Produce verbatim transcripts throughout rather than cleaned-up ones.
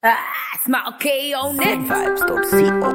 Ah, Smart K on it. Vibes dot co.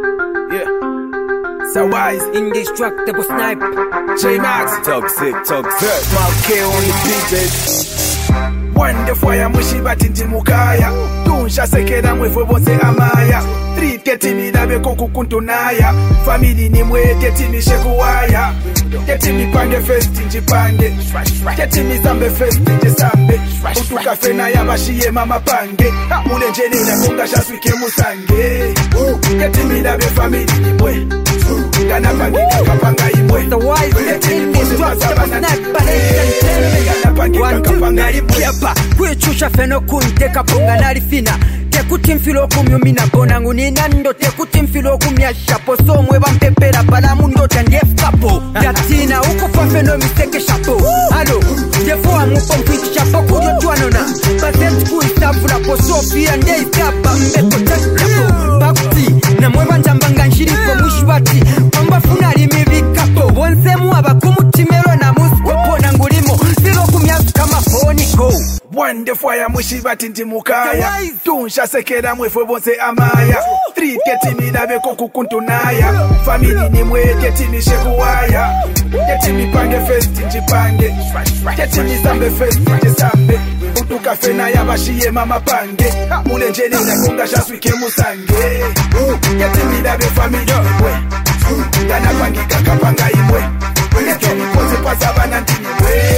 Yeah. So wise, Indestructible Snipe. J-Max, toxic, toxic. Smart K on the beat, baby. One the fire mushi batindi mukaya. Tunsha sekera mwefe bonse amaya. Three ketimi dabe koku kuntunaya. Family ni mwe ketimi shekuwaya. Ketimi pange festi njipange. Ketimi sambe festi njisambe. Utuka fena ya bashiye mama pange. Ule njeni na konga shaswike musange. Ketimi dabe family ni mwe. Gana pange kakapanga imwe. The wise Indestructible Snipe. One two nari piyapa. Kwichusha feno kunteka ponga nari fina. Tekuti mfilo kumyo mina gona ngunina ndo tekuti mfilo kumya shapo. So mweba mpepera pala mundo tandef kapo. Yatina uko kwa feno misteke shapo. Halo, defo wa mupo mpiki shapo kujo tuanona. Bazet kuistafu la po Sofia nde iskapa mbeko chapo. Bakuti, na mweba njambanga nshiriko mwishwati. Mwamba funari mivi kapo. Wonse muwaba kumutimero na muskopo na ngulimo. Silo kumyasu kama foniko. One the fire mushi batindi mukaya. Tunsha sekera mwefe bonse amaya. Three ketimi dabe koku kuntunaya. Family ni mwe ketimi shekuwaya. Ketimi pange festi njipange. Ketimi sambe festi njisambe. Utuka fena ya bashiye mama pange. Ule njeni na konga shaswike musange. Ketimi dabe family ni mwe. Gana pangi kakapanga imwe. Ketimi pose pasabana ntini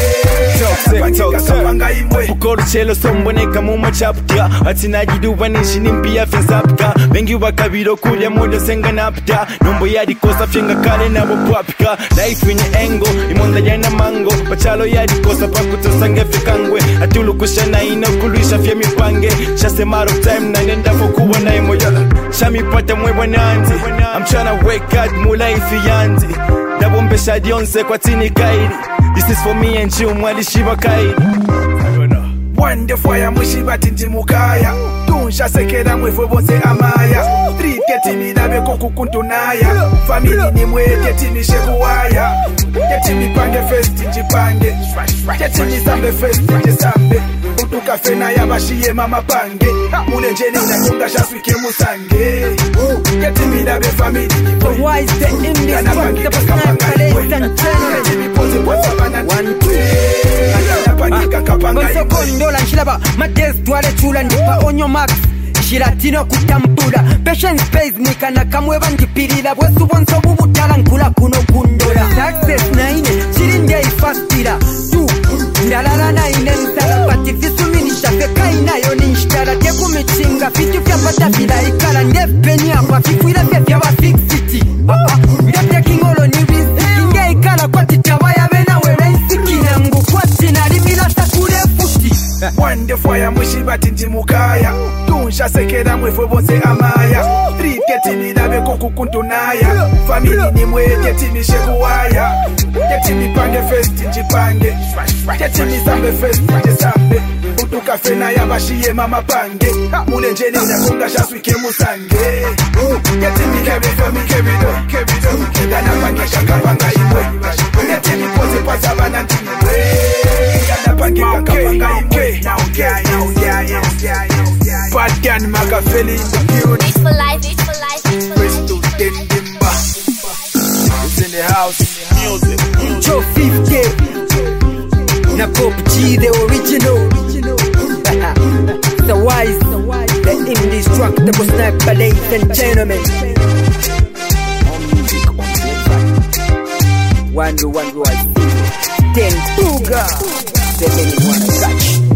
mwe. Ukolo chelo somboneka mumo chapka atinajiduwa nishini mpia fensapka bengi wakabiro kulya modo senga napta nombo yadi kosa fyenga kale na wapwapika life inye engo imonda yana mango pachalo yadi kosa pakutosange fikangwe atulu kushana ino kulisha fye mipange shase maro time na nenda fokuwa na imoya shami pata mwebwa nanzi I'm tryna wake up mu life yanzi Dabombesha dionse kwa tini kaidi. This is for me and you mwali shiva kaidi. One the fire mushi batindi mukaya. Tunsha sekera mwefe bonse amaya. Three ketimi dabe koku kuntunaya. Family ni mwe ketimi shekuwaya. Ketimi pange festi njipange. Ketimi sambe festi njisambe. Utuka fena ya bashiye mama pange. Ule njeni na konga shaswike musange. Ketimi dabe family ni mwe. The wise the Indestructible Snipe. Ladies and gentlemen. One two. Bonso kondola nshilaba Matez tuwale chula ndipa onyo max Shiratino kutambula Patience space mwikana kamweba ndipirila Bwesu bonso bubutala nkula kuno kundola Success na ine chirinde ifastira Tu ndalala na ine nsala Pati fisumi nishafe kainayo nishtala Teku michinga fitu fya pata bila ikala Ndepeni hapa fifuila fya fya wa fix city Ndepya kingolo ni riziki Nge ikala kwa titawaya wena wewe nsikina Ngu kwa tina limila takule futi One the fire mushi batindi mukaya. Tunsha sekera mwefe bonse amaya. Three ketimi dabe koku kuntunaya. Family ni mwe ketimi shekuwaya. Ketimi pange festi njipange. Ketimi sambe festi njisambe. Utuka fena ya bashiye mama pange. Ule njeni na konga shaswike musange. Ketimi dabe family kebido kebido. Gana pange shakapanga imwe. Ketimi pose pasabana ntini mwe. Gana pange kakapanga imwe. Bad Gan Makafeli in the building. It's for life, it's for life, it's for life. Presto Dendimba. It's in the house. Music. Intro fifty. Na Pop G the original. The wise, the Indestructible Snipe. Ladies and gentlemen. One to one, I see. Ten Booga. The anyone touch.